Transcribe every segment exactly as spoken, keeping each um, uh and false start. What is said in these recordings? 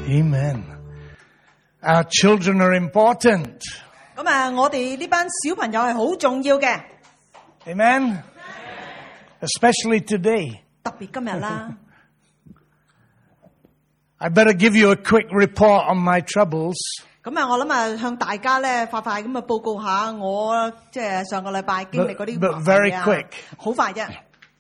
Amen. Our children are important. 咁啊，我哋呢班小朋友係好重要嘅。 Amen. Especially today. 特別今日啦。 I better give you a quick report on my troubles. 咁啊，我諗啊，向大家咧快快咁啊報告下我即係上個禮拜經歷嗰啲 But, but very quick. 好快啫。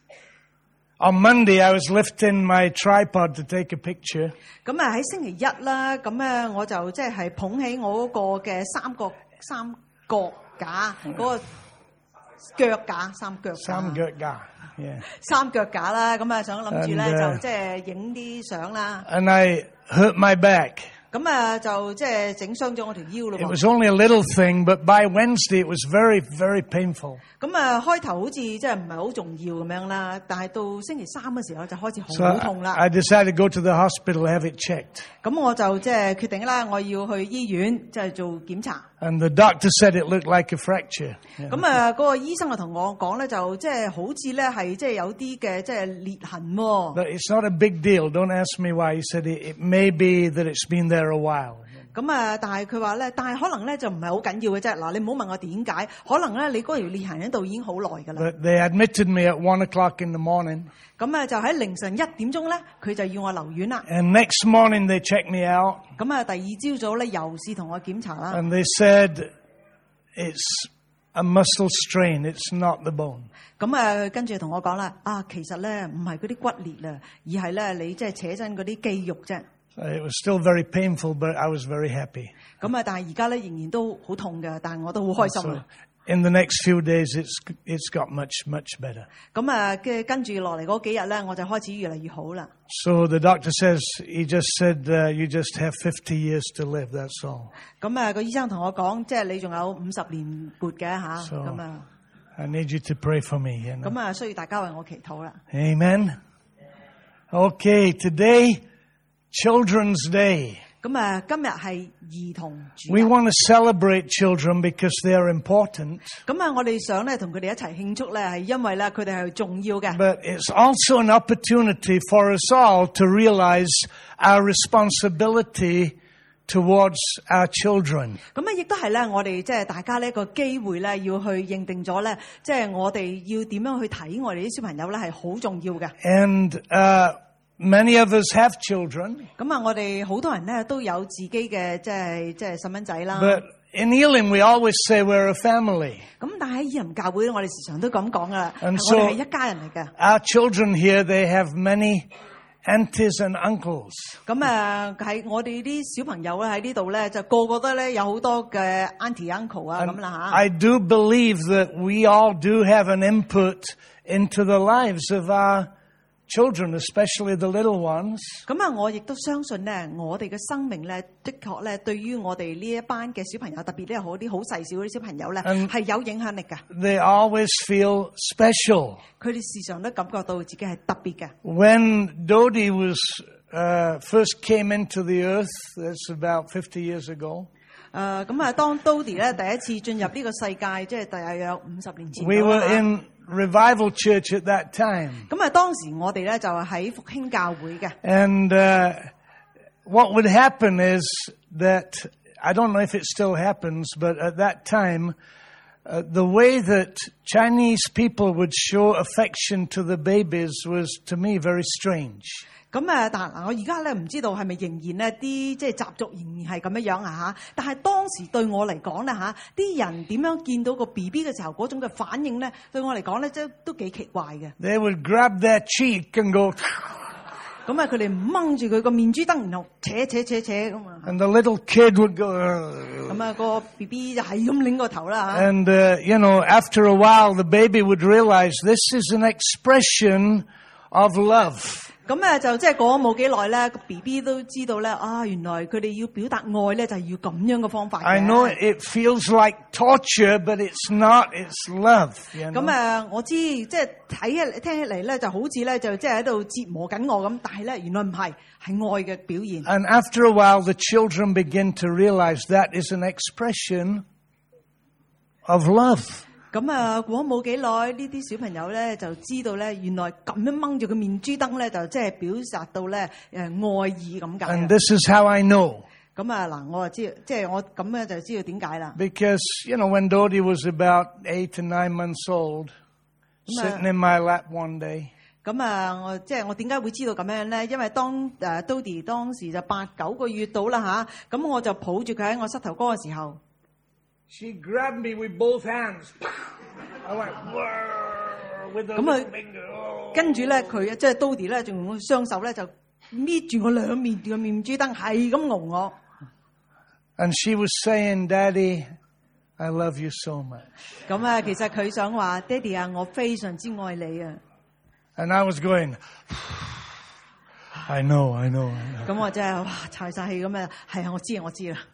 On Monday, I was lifting my tripod to take a picture. 咁啊喺星期一啦，咁啊我就即係捧起我嗰個嘅三角三角架嗰個腳架三腳架。 三腳架 Yeah. 三腳架啦，咁啊想諗住咧 And, uh, 就即係影啲相啦。 And I hurt my back. 咁啊就即係整傷咗我條腰咯 It 喎。 was only a little thing, but by Wednesday it was very, very painful. 咁啊開頭好似即係唔係好重要咁樣啦，但係到星期三嘅時候就開始 So 好痛啦。 I decided to go to the hospital, have it checked. 咁我就即係決定啦，我要去醫院即係做檢查。 And the doctor said it looked like a fracture. Yeah. 咁啊嗰個醫生就同我講咧，就即係好似咧係即係有啲嘅即係裂痕喎。 But it's not a big deal. Don't ask me why. He said it, it may be that it's been there a while. 咁啊，但係佢話咧，但係可能咧就唔係好緊要嘅啫。嗱，你唔好問我點解，可能咧你嗰條裂痕喺度已經好耐㗎啦。 But they admitted me at one o'clock in the morning. 咁啊就喺凌晨一點鐘咧，佢就要我留院啦。 And next morning they checked me out. 咁啊第二朝早咧又是同我檢查啦。 And they said it's a muscle strain. It's not the bone. 咁啊跟住同我講啦，啊其實咧唔係嗰啲骨裂啊，而係咧你即係扯親嗰啲肌肉啫。 It was still very painful, but I was very happy. 咁啊，但係而家咧仍然都好痛嘅，但係我都好開心 So 啊。 in the next few days, it's it's got much, much better. 咁啊，嘅跟住落嚟嗰幾日咧，我就開始越嚟越好啦。 So the doctor says, he just said, uh, you just have fifty years to live, that's all. 咁啊，個醫生同我講，即係你仲有五十年活嘅吓， So 咁啊， I need you to pray for me. You know? 咁啊，需要大家為我祈禱啦。 Amen. Okay, today, Children's Day. 咁啊，今日係兒童主 We 日。 want to celebrate children because they are important, 咁啊，我哋想咧同佢哋一齊慶祝咧，係因為咧佢哋係重要嘅。 but it's also an opportunity for us all to realize our responsibility towards our children. 咁啊，亦都係咧，我哋即係大家呢一個機會咧，要去認定咗咧，即係我哋要點樣去睇我哋啲小朋友咧，係好重要嘅。 And uh, many of us have children, 咁啊，我哋好多人咧都有自己嘅即係即係細蚊仔啦。 but in Elim we always say we're a family. 咁但係喺以林教會咧，我哋時常都咁講噶啦， And 我 so- 哋係一家人嚟嘅。 Our children here, they have many aunties and uncles. 咁啊喺我哋啲小朋友咧喺呢度咧，就個個都咧有好多嘅 auntie uncle 啊 And 咁啦吓。 I do believe that we all do have an input into the lives of our children, especially the little ones. 咁啊，我亦都相信咧，我哋嘅生命咧，的確咧，對於我哋呢一班嘅小朋友，特別咧好啲好細小嗰啲小朋友咧， And- 係有影響力嘅。 They always feel special. 佢哋時常都感覺到自己係特別嘅。 When Dodie was uh, first came into the earth, that's about fifty years ago, 誒咁啊，當 Dodie 咧第一次進入呢個世界，即係大約五十年前 we 到 were 啦。 in Revival Church at that time. 咁啊，當時我哋咧就係喺復興教會嘅。 And uh, what would happen is that, I don't know if it still happens, but at that time, uh, the way that Chinese people would show affection to the babies was, to me, very strange. 咁啊，但嗱，我而家咧唔知道係咪仍然呢啲即係習俗仍然係咁樣樣啊嚇。但係當時對我嚟講咧嚇，啲人點樣見到個 B B 嘅時候嗰種嘅反應咧，對我嚟講咧，即係都幾奇怪嘅。 They would grab their cheek and go, 咁啊，佢哋掹住佢個面珠燈，然後扯扯扯扯咁啊。 and the little kid would go, "Ugh." 咁啊，個 B B 就係咁擰個頭啦嚇。 And, uh, you know, after a while, the baby would realize this is an expression of love. 咁啊，就即係過咗冇幾耐咧，個 B B 都知道咧，啊，原來佢哋要表達愛咧，就係要咁樣嘅方法嘅。 I know it feels like torture, but it's not. It's love. You know? 咁啊，我知即係睇起聽起嚟咧，就好似咧就即係喺度折磨緊我咁，但係咧原來唔係，係愛嘅表現。 And after a while, the children begin to realize that is an expression of love. 咁啊，過冇幾耐，呢啲小朋友咧就知道咧，原來咁樣掹住個面珠燈咧，就即係表達到咧誒愛意咁解。 And this is how I know. 咁啊嗱，我就知，即係我咁樣就知道點解啦。 Because, you know, when Dodie was about eight and nine months old, sitting in my lap one day. 咁啊，我即係我點解會知道咁樣咧？因為當誒 Dodie 當時就八九個月到啦吓，咁我就抱住佢喺我膝頭哥嘅時候。 She grabbed me with both hands. I went, whoa, with the little finger. 跟住咧，佢即係 Dodie 咧，仲用雙手咧就搣住我兩面嘅面珠燈，係咁戙我。 And she was saying, Daddy, I love you so much. 咁啊，其實佢想話，爹哋啊，我非常之愛你啊。 And I was going, I know, I know, I know. 咁我真係哇，柴晒氣咁啊，係啊，我知啊，我知啦。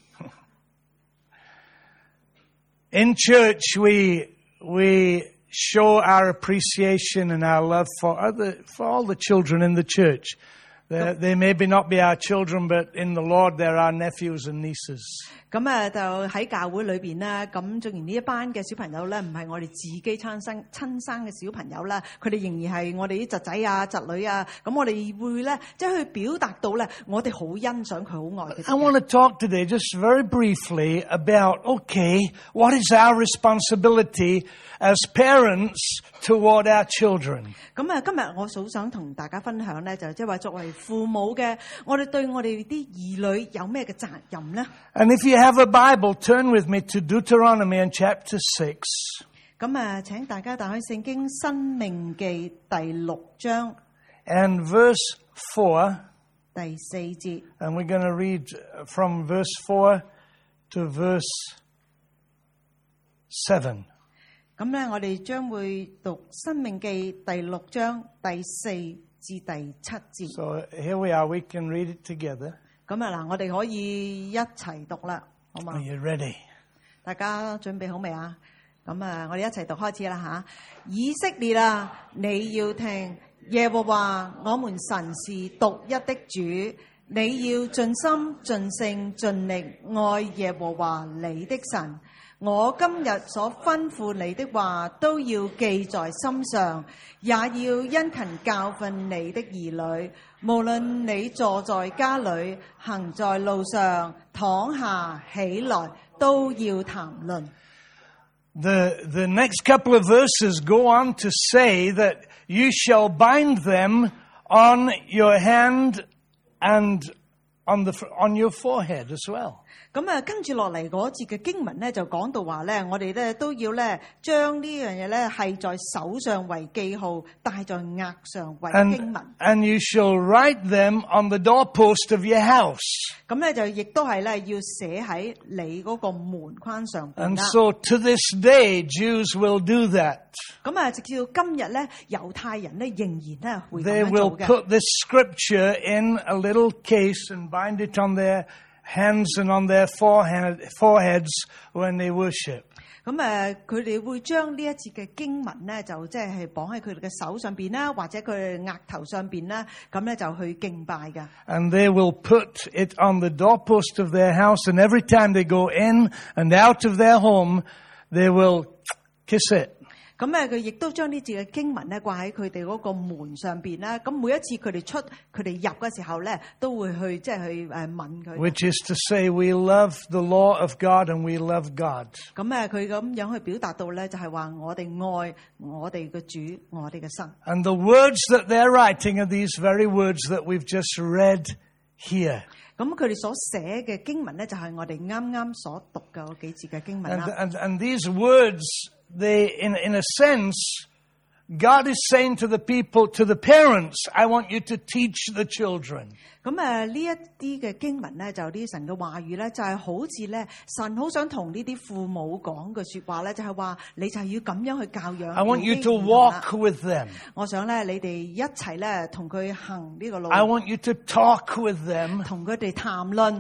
In church, we we show our appreciation and our love for other for all the children in the church. They, they maybe not be our children, but in the Lord, they're our nephews and nieces. 咁啊，就喺教會裏邊咧，咁縱然呢一班嘅小朋友咧，唔係我哋自己親生親生嘅小朋友啦，佢哋仍然係我哋啲侄仔啊、侄女啊，咁我哋會咧，即係去表達到咧，我哋好欣賞佢、好愛佢。 I want to talk today just very briefly about, okay, what is our responsibility as parents toward our children? 咁啊，今日我好想同大家分享咧，就即係話作為父母嘅，我哋對我哋啲兒女有咩嘅責任咧？ And if you have a Bible, turn with me to Deuteronomy in chapter six. 咁啊，請大家打開聖經《申命記》第六章 and verse four. 第四節。 And we're going to read from verse four to verse seven. 咁咧，我哋將會讀《申命記》第六章第四至第七節。 So here we are. We can read it together. 咁啊嗱，我哋可以一齊讀啦，好嘛？ Are you ready? 大家準備好未啊？咁啊，我哋一齊讀開始啦吓。以色列啊，你要聽，耶和華我們神是獨一的主，你要盡心盡性盡力愛耶和華你的神。我今日所吩咐你的話都要記在心上，也要殷勤教訓你的兒女。無論你坐在家裏，行在路上，躺下起來，都要談論。 The, the next couple of verses go on to say that you shall bind them on your hand and on, the, on your forehead as well. 咁啊，跟住落嚟嗰節嘅經文咧，就講到話咧，我哋咧都要咧將呢樣嘢咧係在手上為記號，戴在額上為經文。 And, and you shall write them on the doorpost of your house. 咁咧就亦都係咧要寫喺你嗰個門框上邊 And 啦。 so to this day, Jews will do that. 咁啊，直至到今日咧，猶太人咧仍然咧會咁 They 樣 will 做嘅。 put this scripture in a little case and bind it on their hands and on their forehead, foreheads when they worship. 咁誒，佢哋會將呢一節嘅經文咧，就即係綁喺佢哋嘅手上邊啦，或者佢哋額頭上邊啦，咁咧就去敬拜嘅。 And they will put it on the doorpost of their house, and every time they go in and out of their home, they will kiss it. 咁誒，佢亦都將呢節嘅經文咧掛喺佢哋嗰個門上邊啦。咁每一次佢哋出、佢哋入嘅時候咧，都會去即係去誒吻佢。 Which is to say, we love the law of God and we love God. 咁誒，佢咁樣去表達到咧，就係話我哋愛我哋嘅主，我哋嘅神。 And the words that they're writing are these very words that we've just read here. 咁佢哋所寫嘅經文咧，就係我哋啱啱所讀嘅嗰幾節嘅經文 And, 啦。 and, and these words, they, in, in a sense, God is saying to the people, to the parents, I want you to teach the children. 咁誒呢一啲嘅經文咧，就啲神嘅話語咧，就係好似咧，神好想同呢啲父母講嘅説話咧，就係話你就係要咁樣去教養。 I want you to walk with them. 我想咧，你哋一齊咧同佢行呢個路。 I want you to talk with them. 同佢哋談論。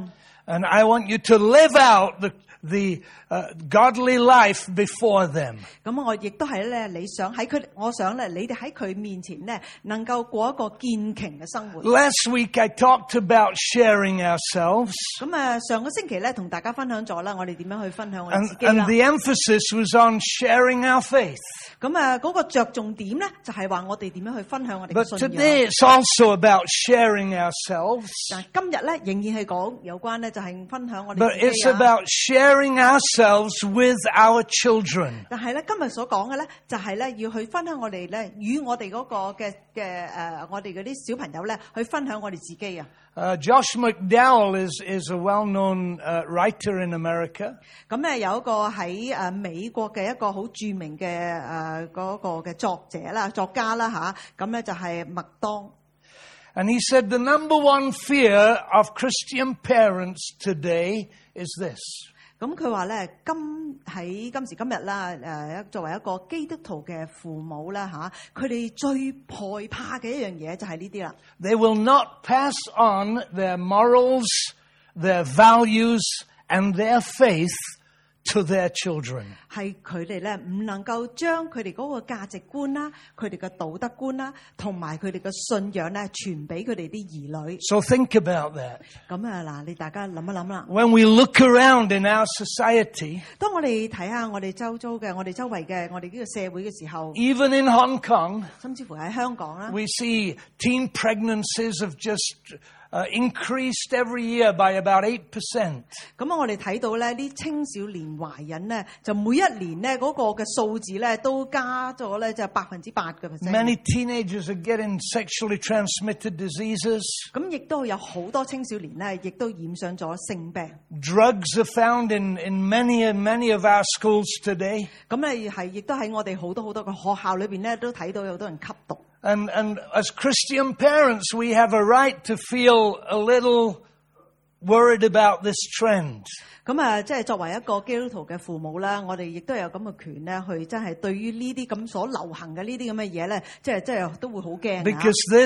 And I want you to live out the the uh, godly life before them. 咁我亦都係咧，你想喺佢，我想咧，你哋喺佢面前咧，能夠過一個堅強嘅生活。 Last week I talked about sharing ourselves. 咁啊，上個星期咧，同大家分享咗啦，我哋點樣去分享我哋 And, 自己啦。 and the emphasis was on sharing our faith. 咁啊，嗰個着重點咧，就係話我哋點樣去分享我哋嘅 But 信 today 仰。 it's also about sharing ourselves. 但係今日咧，仍然係講有關咧，就係分享我哋 But 自 it's 己啊。 about sharing ourselves with our children. 但係咧，今日所講嘅咧，就係咧要去分享我哋咧，與我哋嗰個嘅嘅誒，我哋嗰啲小朋友咧，去分享我哋自己啊。 Uh, Josh McDowell is, is a well-known uh, writer in America. 咁咧有一個喺誒美國嘅一個好著名嘅誒嗰個嘅作者啦、作家啦吓，咁咧就係麥當。 And he said the number one fear of Christian parents today is this. 咁佢話咧，今喺今時今日啦，誒作為一個基督徒嘅父母啦嚇，佢哋最害怕嘅一樣嘢就係呢啲啦。 They will not pass on their morals, their values, and their faith to their children. 係佢哋咧唔能夠將佢哋嗰個價值觀啦、佢哋嘅道德觀啦，同埋佢哋嘅信仰咧傳俾佢哋啲兒女。 So think about that. 咁啊嗱，你大家諗一諗啦。 When we look around in our society, 當我哋睇下我哋周遭嘅、我哋周圍嘅、我哋呢個社會嘅時候， even in Hong Kong, 甚至乎喺香港啦， we see teen pregnancies have just uh, increased every year by about eight percent. 咁啊，我哋睇到咧，啲青少年懷孕咧，就每一年咧嗰個嘅數字咧都加咗咧，就百分之八嘅 percent。 Many teenagers are getting sexually transmitted diseases. 咁亦都有好多青少年咧，亦都染上咗性病。 Drugs are found in, in many and many of our schools today. 咁咧係亦都喺我哋好多好多嘅學校裏邊咧，都睇到有好多人吸毒。 And, and as Christian parents, we have a right to feel a little worried about this trend. 咁啊，即係作為一個基督徒嘅父母啦，我哋亦都有咁嘅權咧，去真係對於呢啲咁所流行嘅呢啲咁嘅嘢咧，即係即係都會好驚啊。 Because this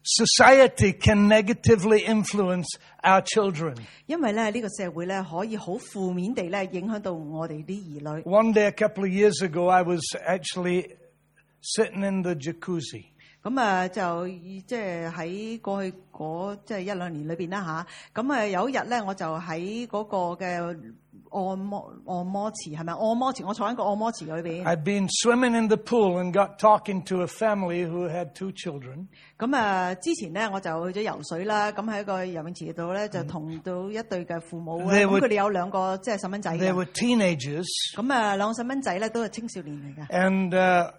society can negatively influence our children. 因為咧呢個社會咧可以好負面地咧影響到我哋啲兒女。 One day a couple of years ago, I was actually sitting in the jacuzzi. 咁啊就即係喺過去嗰即係一兩年裏邊啦吓，咁啊有一日咧我就喺嗰個嘅按摩按摩池係咪按摩池？我坐喺個按摩池裏邊。 I'd been swimming in the pool and got talking to a family who had two children. 咁啊之前咧我就去咗游水啦，咁喺個游泳池度咧就同到一對嘅父母啦， They 咁 were- 佢哋有兩個即係細蚊仔 They 嘅， were teenagers. 咁啊兩個細蚊仔咧都係青少年嚟嘅。 And uh,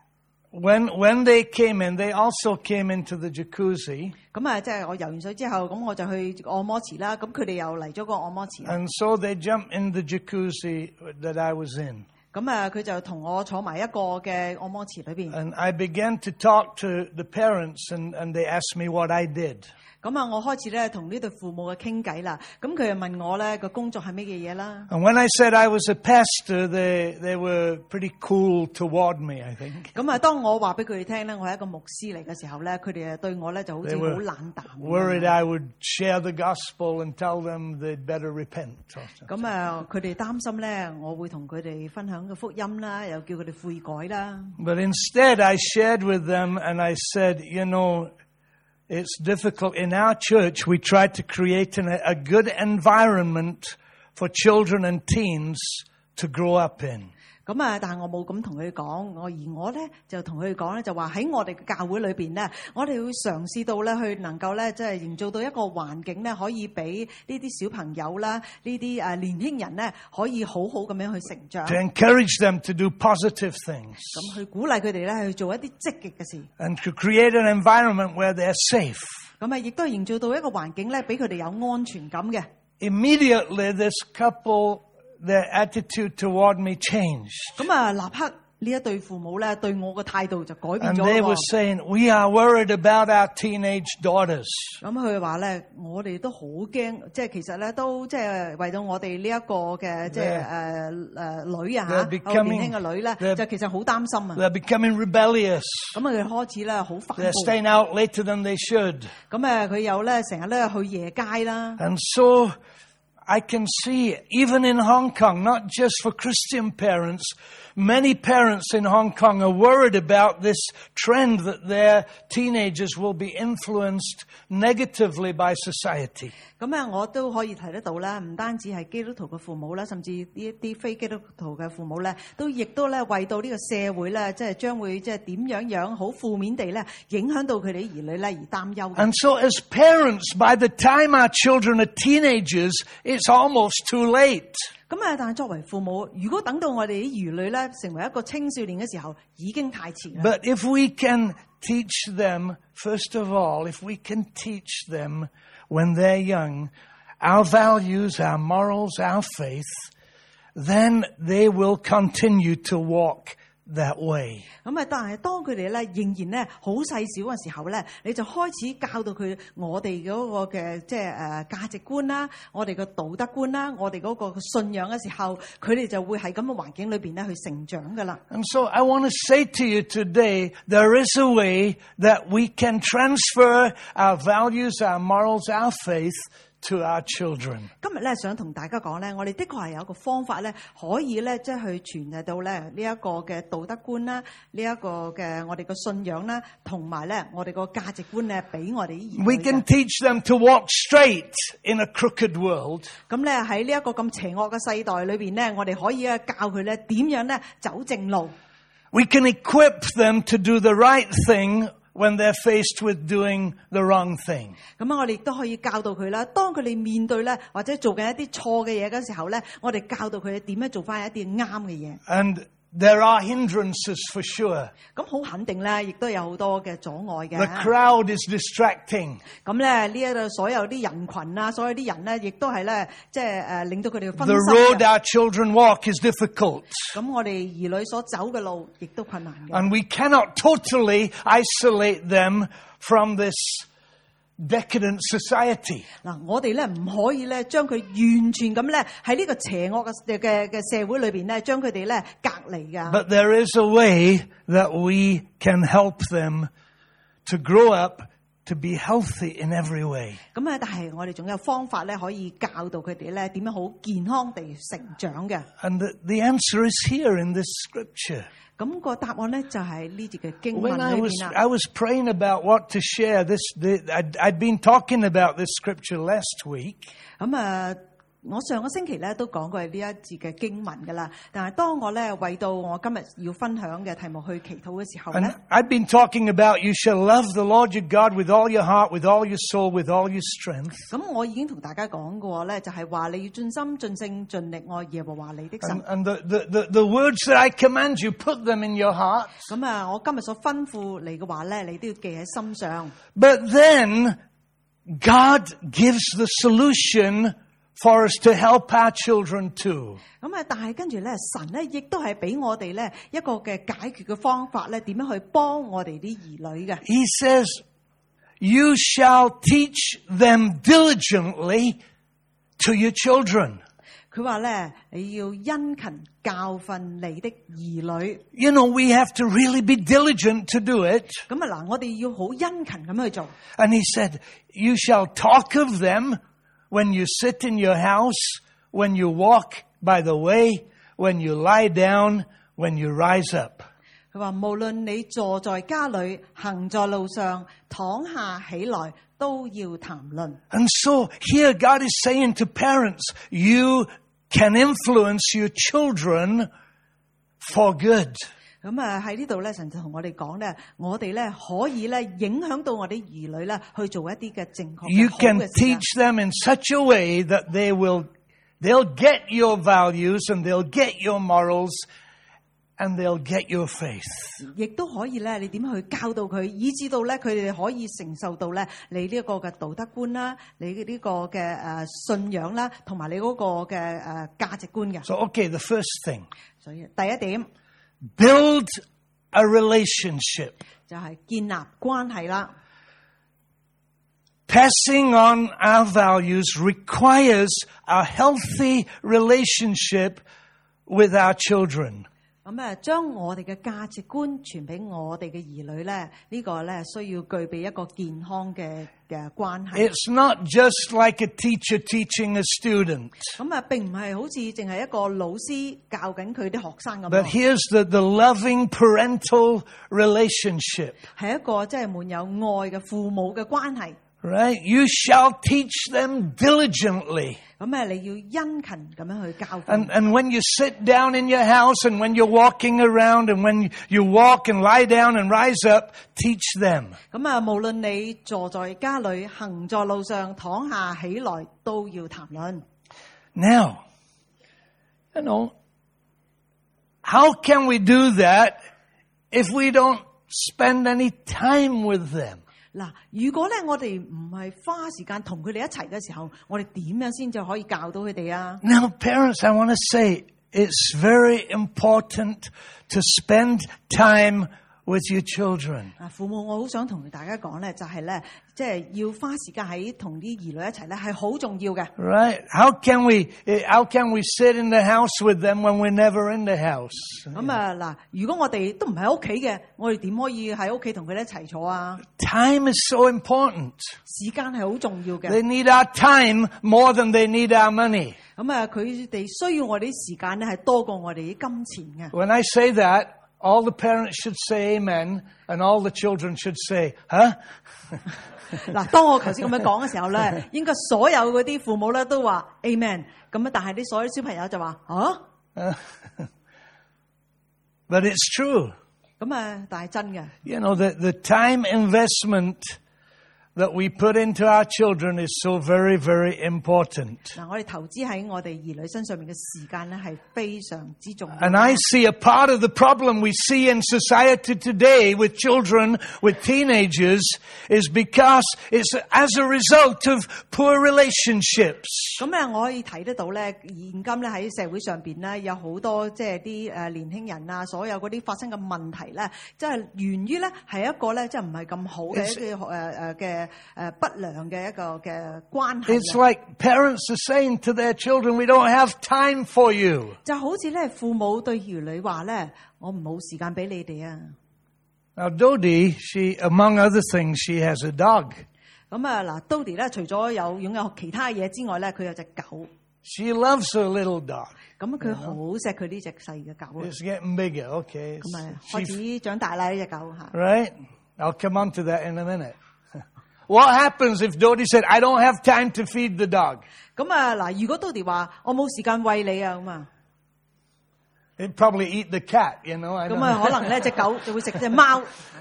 when when they came in, they also came into the jacuzzi. 咁啊即係我游完水之後，咁我就去按摩池啦，咁佢哋又嚟咗個按摩池。 And so they jumped in the jacuzzi that I was in. 咁啊，佢就同我坐埋一個嘅按摩池裏邊。 And I began to talk to the parents, and, and they asked me what I did. 咁啊，我開始咧同呢對父母嘅傾偈啦。咁佢就問我咧個工作係咩嘅嘢啦。 And when I said I was a pastor, they, they were pretty cool toward me, I think. 咁啊，當我話俾佢哋聽咧，我係一個牧師嚟嘅時候咧，佢哋啊對我咧就好似 They 好 were 冷淡。 worried I would share the gospel and tell them they'd better repent. or something. 咁啊，佢哋擔心咧，我會同佢哋分享個福音啦，又叫佢哋悔改啦。 But instead, I shared with them and I said, you know, it's difficult. In our church, we try to create an, a good environment for children and teens to grow up in. 咁啊，但係我冇咁同佢講，我而我咧就同佢講咧，就話喺我哋嘅教會裏邊咧，我哋會嘗試到咧去能夠咧，即係營造到一個環境咧，可以俾呢啲小朋友啦，呢啲誒年輕人咧，可以好好咁樣去成長， To encourage them to do positive things 咁去鼓勵佢哋咧去做一啲積極嘅事， and to create an environment where they're safe. 咁啊，亦都係營造到一個環境咧，俾佢哋有安全感嘅。 Immediately, this couple, their attitude toward me changed. 咁啊，立刻呢一對父母咧對我嘅態度就改變 And 咗 they 喎 were saying, we are worried about our teenage daughters. 咁佢話咧，我哋都好驚，即係其實咧都即係為到我哋呢一個嘅即係誒誒女啊嚇， They're 好 becoming- 年輕嘅女咧， they're- 就其實好擔心啊。 They're becoming rebellious. 咁啊，佢開始咧好反 They're 叛。 staying out later than they should. 咁啊，佢有咧成日咧去夜街啦。 And so I can see, even in Hong Kong, not just for Christian parents, many parents in Hong Kong are worried about this trend that their teenagers will be influenced negatively by society. 咁啊，我都可以睇得到啦，唔單止係基督徒嘅父母啦，甚至呢一啲非基督徒嘅父母咧，都亦都咧為到呢個社會咧，即係將會即係點樣樣好負面地咧影響到佢哋兒女咧而擔憂。 And so as parents, by the time our children are teenagers, it's almost too late. 咁啊，但係作為父母，如果等到我哋啲兒女咧成為一個青少年嘅時候，已經太遲啦。 But if we can teach them, first of all, if we can teach them when they're young, our values, our morals, our faith, then they will continue to walk that way. 咁啊，但係當佢哋咧仍然咧好細小嘅時候咧，你就開始教導佢我哋嗰個嘅即係誒價值觀啦，我哋嘅道德觀啦，我哋嗰個信仰嘅時候，佢哋就會喺咁嘅環境裏邊咧去成長噶啦。 And so I want to say to you today, there is a way that we can transfer our values, our morals, our faith to our children. 今日咧想同大家講咧，我哋的確係有一個方法咧，可以咧即係去傳遞到咧呢一個嘅道德觀啦，呢一個嘅我哋嘅信仰啦，同埋咧我哋個價值觀咧，俾我哋啲兒女。 We can teach them to walk straight in a crooked world. 咁咧喺呢一個咁邪惡嘅世代裏邊咧，我哋可以啊教佢咧點樣咧走正路。 We can equip them to do the right thing when they're faced with doing the wrong thing. 咁啊，我哋亦都可以教導佢啦。當佢哋面對咧或者做緊一啲錯嘅嘢嘅時候咧，我哋教導佢哋點樣做翻一啲啱嘅嘢。 And there are hindrances for sure. 咁好肯定咧，亦都有好多嘅阻礙嘅。 The crowd is distracting. 咁咧呢一度所有啲人群啊，所有啲人咧，亦都係咧，即係誒令到佢哋分 The 心 road 嘅。 our children walk is difficult. 咁我哋兒女所走嘅路亦都困難嘅。 And we cannot totally isolate them from this decadent society. 嗱，我哋咧唔可以咧將佢完全咁咧喺呢個邪惡嘅嘅嘅社會裏邊咧，將佢哋咧隔離㗎。 But there is a way that we can help them to grow up to be healthy in every way. 咁啊，但係我哋仲有方法咧，可以教導佢哋咧點樣好健康地成長嘅。 And the, the answer is here in this scripture. 咁個答案咧就係呢節嘅經文 When I 裏 was 邊啦。 I was praying about what to share, this the, I'd, I'd been talking about this scripture last week. 咁啊，我上個星期咧都講過呢一節嘅經文噶啦，但係當我咧為到我今日要分享嘅題目去祈禱嘅時候 And 咧， I'd been talking about you shall love the Lord your God with all your heart, with all your soul, with all your strength. 咁我已經同大家講過咧，就係話你要盡心盡性盡力愛耶和華你的神。 And, and the, the, the, the words that I command you, put them in your heart. 咁啊，我今日所吩咐你嘅話咧，你都要記喺心上。 But then God gives the solution for us to help our children too. 咁啊，但係跟住咧，神咧亦都係俾我哋咧一個嘅解決嘅方法咧，點樣去幫我哋啲兒女嘅。 He says, you shall teach them diligently to your children. 佢話咧，你要殷勤教訓你的兒女。 You know, we have to really be diligent to do it. 咁啊嗱，我哋要好殷勤咁去做。 And he said, you shall talk of them when you sit in your house, when you walk by the way, when you lie down, when you rise up. 佢話無論你坐在家裏，行在路上，躺下起來，都要談論。 And so here God is saying to parents, you can influence your children for good. 咁啊喺呢度咧，神就同我哋講咧，我哋咧可以咧影響到我哋兒女咧去做一啲嘅正確 You 嘅好 can 嘅事啊。 teach them in such a way that they will, they'll get your values and they'll get your morals and they'll get your faith. 亦都可以咧，你點樣去教導佢，以至到咧佢哋可以承受到咧你呢一個嘅道德觀啦，你嘅呢個嘅誒信仰啦，同埋你嗰個嘅誒價值觀嘅。 So, okay, the first thing, 所以第一點 build a relationship. 就係建立關係啦。 Passing on our values requires a healthy relationship with our children. 咁啊，將我哋嘅價值觀傳俾我哋嘅兒女咧，呢個咧需要具備一個健康嘅嘅關係。 It's not just like a teacher teaching a student. 咁啊，並唔係好似淨係一個老師教緊佢啲學生咁。 But here's the, the loving parental relationship. 係一個即係滿有愛嘅父母嘅關係。 Right? You shall teach them diligently. 咁啊，你要殷勤咁樣去教訓。 And, and when you sit down in your house and when you're walking around and when you walk and lie down and rise up, teach them. 咁啊，無論你坐在家裏、行在路上、躺下起來，都要談論。 Now, you know, how can we do that if we don't spend any time with them? 嗱，如果咧我哋唔係花時間同佢哋一齊嘅時候，我哋點樣先至可以教到佢哋啊？ Now, parents, I want to say it's very important to spend time with your children. 啊，父母，我好想同大家講咧，就係咧，即係要花時間喺同啲兒女一齊咧，係好重要嘅。 Right? How can we how can we sit in the house with them when we're never in the house? 咁啊嗱，如果我哋都唔喺屋企嘅，我哋點可以喺屋企同佢哋一齊坐啊？ Time is so important. 時間係好重要嘅。 They need our time more than they need our money. 咁啊，佢哋需要我哋啲時間咧，係多過我哋啲金錢嘅。 When I say that, all the parents should say amen, and all the children should say, huh? 嗱，當我頭先咁樣講嘅時候咧，應該所有嗰啲父母咧都話 amen， 咁啊，但係啲所有小朋友就話啊。 But it's true. 咁啊，但係真嘅。 You know, the, the time investment that we put into our children is so very, very important. 嗱，我哋投資喺我哋兒女身上面嘅時間咧，係非常之重要。 And I see a part of the problem we see in society today with children, with teenagers, is because it's as a result of poor relationships. 咁咧，我可以睇得到咧，現今咧喺社會上邊咧，有好多即係啲誒年輕人啊，所有嗰啲發生嘅問題咧，即係源於咧係一個咧，即係唔係咁好嘅一個誒誒嘅誒不良嘅一個嘅關係。 It's like parents are saying to their children, "We don't have time for you." 就好似咧父母對兒女話咧，我唔冇時間俾你哋啊。 Now, Dodie, she, among other things, she has a dog. 咁啊嗱 Dodie 咧，除咗有擁有其他嘢之外咧，佢有隻狗。 She loves her little dog. 咁佢好錫佢呢隻細嘅狗。 It's getting bigger, okay. 咁啊 She- 開始長大啦呢隻狗嚇。 right? I'll come on to that in a minute. What happens if Dodie said, "I don't have time to feed the dog"? 咁啊嗱，如果 Dodie 話我冇時間餵你啊咁啊， It'd probably eat the cat, you know. I 咁 don't 啊 know. 可能咧隻狗就會食隻貓。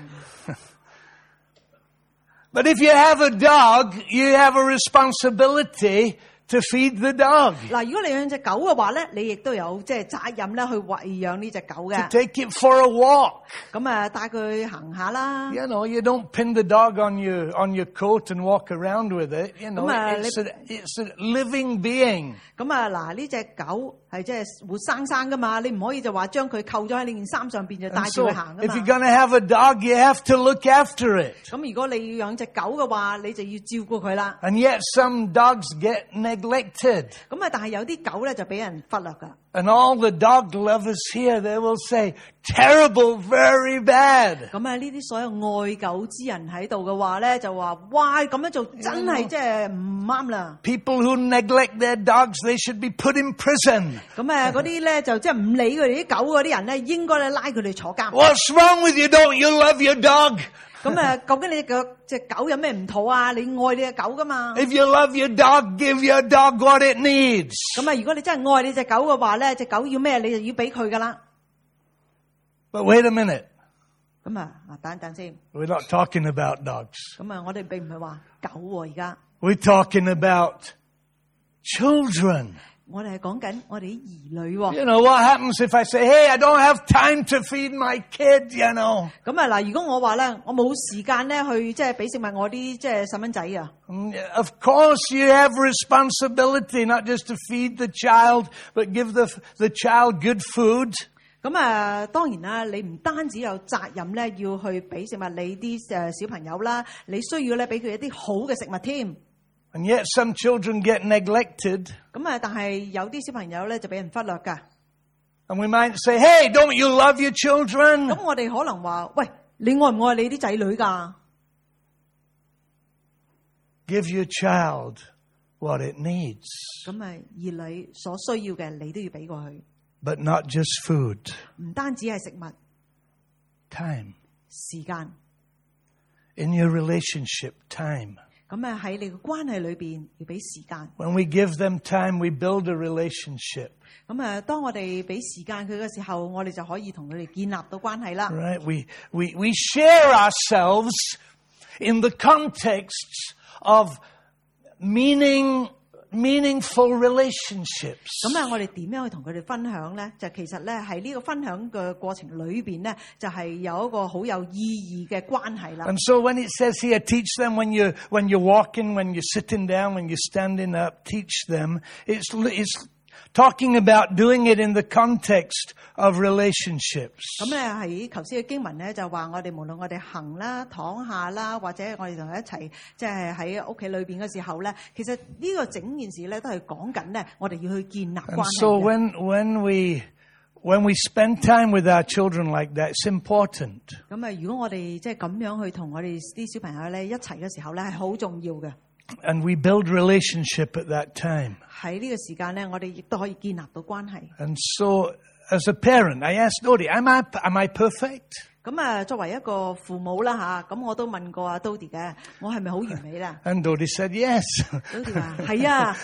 But if you have a dog, you have a responsibility to feed the dog, 嗱，如果你養隻狗嘅話咧，你亦都有即係責任咧去餵養呢隻狗 to 嘅。 take it for a walk. 咁啊帶佢行下啦。 You know, you don't pin the dog on your on your coat and walk around with it. You know, Come on, it's a, it's a living being. 咁啊嗱，呢隻狗係即係活生生噶嘛，你唔可以就話將佢扣咗喺你件衫上邊就帶 And 住 so, 佢行噶 if 嘛。 you're going to have a dog, you have to look after it. 咁如果你要養隻狗嘅話，你就要照顧佢啦。 And yet, some dogs get neglected. 咁啊，但係有啲狗咧就俾人忽略噶。 And all the dog lovers here, they will say, "Terrible, very bad." 咁啊，呢啲所有愛狗之人喺度嘅話咧，就話哇咁樣做真係即係唔啱啦。 People who neglect their dogs, they should be put in prison. 咁啊，嗰啲咧就即係唔理佢哋啲狗嗰啲人咧，應該咧拉佢哋坐監。 What's wrong with you? Don't you love your dog? 咁啊，究竟你隻隻狗有咩唔妥啊？你愛你隻狗噶嘛？ If you love your dog, give your dog what it needs. 咁啊，如果你真係愛你隻狗嘅話咧，隻狗要咩你就要俾佢噶啦。 But wait a minute. 咁啊，嗱等一等先。 We're not talking about dogs. 咁啊，我哋並唔係話狗喎，而家 We're talking about children. 我哋係講緊我哋啲兒女喎。 You know, what happens if I say, "Hey, I don't have time to feed my kid," you know? 咁啊嗱，如果我話咧，我冇時間咧去即係俾食物我啲即係細蚊仔啊。 Mm, Of course, you have responsibility not just to feed the child, but give the the child good food. 咁啊，當然啦，你唔單止有責任咧，要去俾食物你啲誒小朋友啦，你需要咧俾佢一啲好嘅食物添。 And yet some children get neglected. 咁啊，但係有啲小朋友咧就俾人忽略噶。 And we might say, hey, don't you love your children? 咁我哋可能話，喂，你愛唔愛你啲仔女㗎？ Give your child what it needs. 咁啊，兒女所需要嘅，你都要俾過去。 But not just food. 唔單止係食物， Time. 時間。 In your relationship, time. 咁啊喺你嘅關係裏邊要俾時間。 When we give them time, we build a relationship. 咁啊，當我哋俾時間佢嘅時候，我哋就可以同佢哋建立到關係啦。 Right? We, we, we share ourselves in the context of meaning, meaningful relationships. 咁啊，我哋點樣去同佢哋分享咧？就其實咧喺呢個分享嘅過程裏邊咧，就係有一個好有意義嘅關係啦。 And so when it says here, teach them when you when you're walking, when you're sitting down, when you're standing up, teach them. It's it's talking about doing it in the context of relationships. 咁咧喺頭先嘅經文咧就話我哋無論我哋行啦、躺下啦，或者我哋同佢一齊即係喺屋企裏邊嘅時候咧，其實呢個整件事咧都係講緊咧，我哋要去建立關 And 係 so 嘅。 when when we when we spend time with our children like that, it's important. 咁啊，如果我哋即係咁樣去同我哋啲小朋友咧一齊嘅時候咧，係好重要嘅。 And we build relationship at that time. 喺呢個時間咧，我哋亦都可以建立到關係。 And so as a parent, I asked Dodi, am I am I perfect? 咁啊，作為一個父母啦吓，咁我都問過阿 Dodi 嘅，我係咪好完美咧 And Dodi said yes. ？Dodi 話係啊。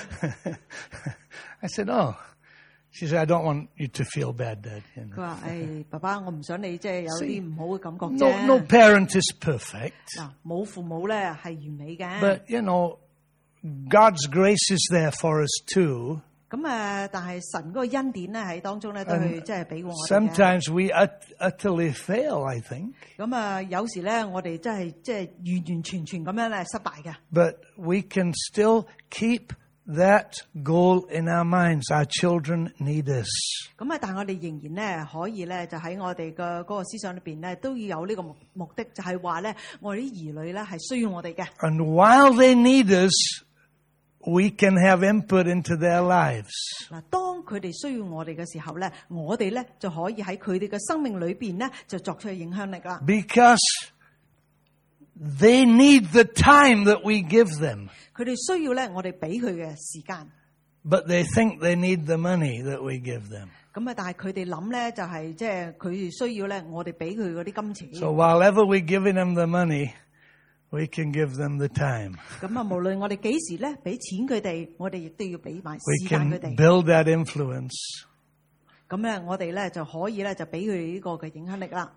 I said, oh. She said, I don't want you to feel bad, Dad. You 佢 know. 話：誒，爸爸，我唔想你即係有啲唔好嘅感覺 No, no 啫。 parent is perfect. 嗱，冇父母咧係完美嘅。 But, you know, God's grace is there for us too. 咁誒，但係神嗰個恩典咧喺當中咧都去即係俾過我哋嘅。 Sometimes we ut- utterly fail, I think. 咁啊，有時咧我哋真係即係完完全全咁樣咧失敗嘅。 But we can still keep that goal in our minds. Our children need us. 咁啊，但係我哋仍然咧可以咧就喺我哋嘅嗰個思想裏邊咧都要有呢個目目的，就係話咧我哋啲兒女咧係需要我哋嘅。 And while they need us, we can have input into their lives. 嗱，當佢哋需要我哋嘅時候咧，我哋咧就可以喺佢哋嘅生命裏邊咧就作出影響力啦。 Because they need the time that we give them. 佢哋需要咧我哋俾佢嘅時間。 But they think they need the money that we give them. 咁啊，但係佢哋諗咧就係即係佢哋需要咧我哋俾佢嗰啲金錢。 So while ever we're giving them the money, we can give them the time. 咁啊，無論我哋幾時咧俾錢佢哋，我哋亦都要俾埋 We 時間 can 佢哋。 build that influence. 咁咧，我哋咧就可以咧就俾佢哋呢個嘅影響力啦。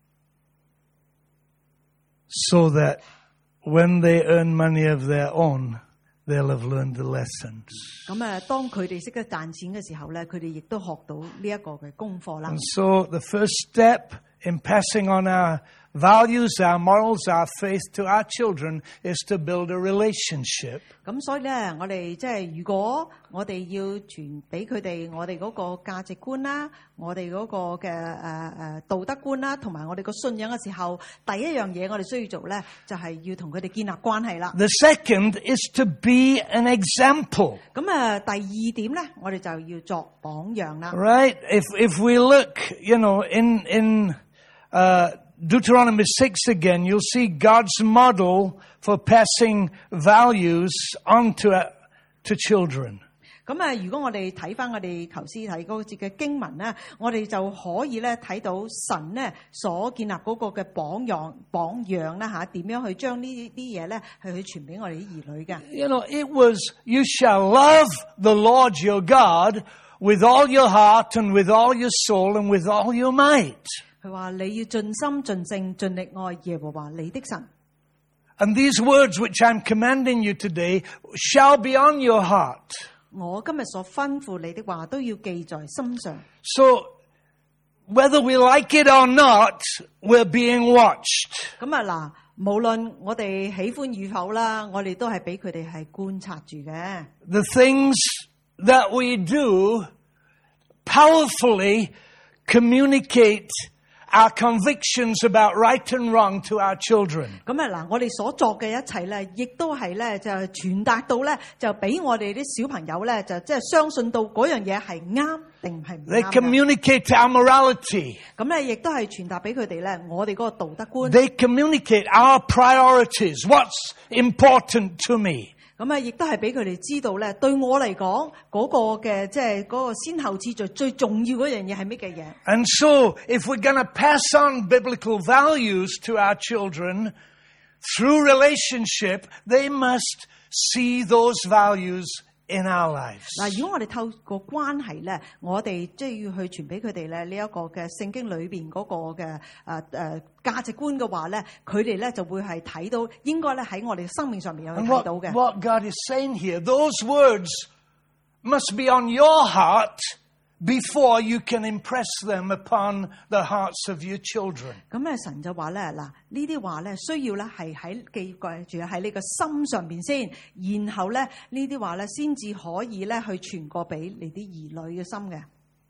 So that when they earn money of their own, they'll have learned the lessons. 咁啊，當佢哋識得賺錢嘅時候咧，佢哋亦都學到呢一個嘅功課啦。 And so the first step in passing on our values, our morals, our faith to our children is to build a relationship. 咁所以咧，我哋即係如果我哋要傳俾佢哋我哋嗰個價值觀啦，我哋嗰個嘅誒誒道德觀啦，同埋我哋個信仰嘅時候，第一樣嘢我哋需要做咧，就係要同佢哋建立關係啦。 The second is to be an example. 咁啊，第二點咧，我哋就要作榜樣啦。 Right? If if we look, you know, in in uh, Deuteronomy six again, you'll see God's model for passing values on to uh, to children. 咁啊，如果我哋睇翻我哋頭先睇嗰節嘅經文咧，我哋就可以咧睇到神咧所建立嗰個嘅榜樣榜樣啦嚇，點樣去將呢啲嘢咧係去傳俾我哋啲兒女嘅。 You know, it was, you shall love the Lord your God with all your heart and with all your soul and with all your might. 佢話你要盡心盡性盡力愛耶和華你的神。 And these words which I'm commanding you today shall be on your heart. 我今日所吩咐你的話都要記在心上。 So, whether we like it or not, we're being watched. 咁啊嗱，無論我哋喜歡與否啦，我哋都係俾佢哋係觀察住嘅。 The things that we do powerfully communicate our convictions about right and wrong to our children. 咁啊嗱，我哋所作嘅一切咧，亦都係咧就傳達到咧，就俾我哋啲小朋友咧，就即係相信到嗰樣嘢係啱定係唔 They 啱嘅。 communicate our morality. 咁咧亦都係傳達俾佢哋咧，我哋嗰個道德觀。 They communicate our priorities. What's important to me? 咁啊，亦都係俾佢哋知道咧，對我嚟講嗰個嘅即係嗰個先後次序最重要嗰樣嘢係乜嘅嘢。 And so, if we're going to pass on biblical values to our children through relationship, they must see those values in our lives. 嗱，如果我哋透過關係咧，我哋即係要去傳俾佢哋咧呢一個嘅聖經裏邊嗰個嘅誒誒價值觀嘅話咧，佢哋咧就會係睇到應該咧喺我哋生命上面有 And 睇到 what, 嘅。 what God is saying here, those words must be on your heart before you can impress them upon the hearts of your children. 咁咧神就話咧嗱，呢啲話咧需要咧係喺記住喺你個心上邊先，然後咧呢啲話咧先至可以咧去傳過俾你啲兒女嘅心嘅。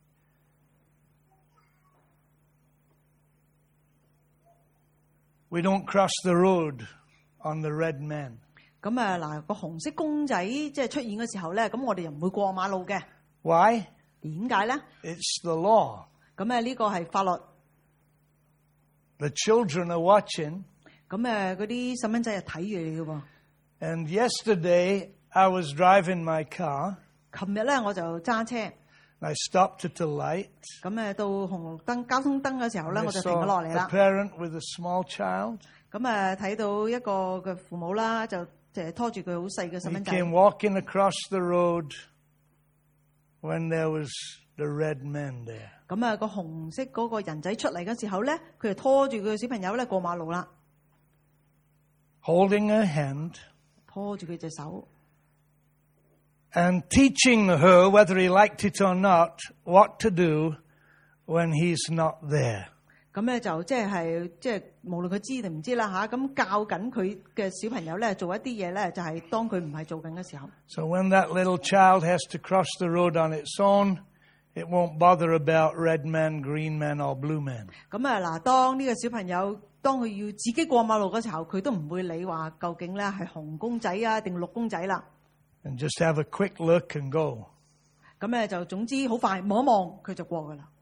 We don't cross the road on the red man. 咁啊嗱，個紅色公仔即係出現嘅時候咧，咁我哋又唔會過馬路嘅。 Why? 點解咧？ It's the law. 咁啊呢個係法律。 The children are watching. 咁誒嗰啲細蚊仔係睇住你嘅喎。 And yesterday, I was driving my car. 琴日咧我就揸車， I stopped at the light. 咁誒到紅綠燈交通燈嘅時候咧， I 我就停咗落 saw 嚟 a 啦。 parent with a small child. 咁誒睇到一個嘅父母啦，就就係拖住佢好細嘅細 He 蚊仔。 came walking across the road when there was the red man there. 咁啊個紅色嗰個人仔出嚟嘅時候咧，佢就拖住佢個小朋友咧過馬路啦， Holding her hand 拖住佢隻手， and teaching her, whether he liked it or not, what to do when he's not there. 咁咧就即係即係無論佢知定唔知啦吓，咁教緊佢嘅小朋友咧做一啲嘢咧，就係當佢唔係做緊嘅時候。 So when that little child has to cross the road on its own, it won't bother about red man, green man, or blue man. 咁啊嗱，當呢個小朋友當佢要自己過馬路嘅時候，佢都唔會理話究竟咧係紅公仔啊定綠公仔啦。 And just have a quick look and go. 咁咧就總之好快望一望佢就過噶啦。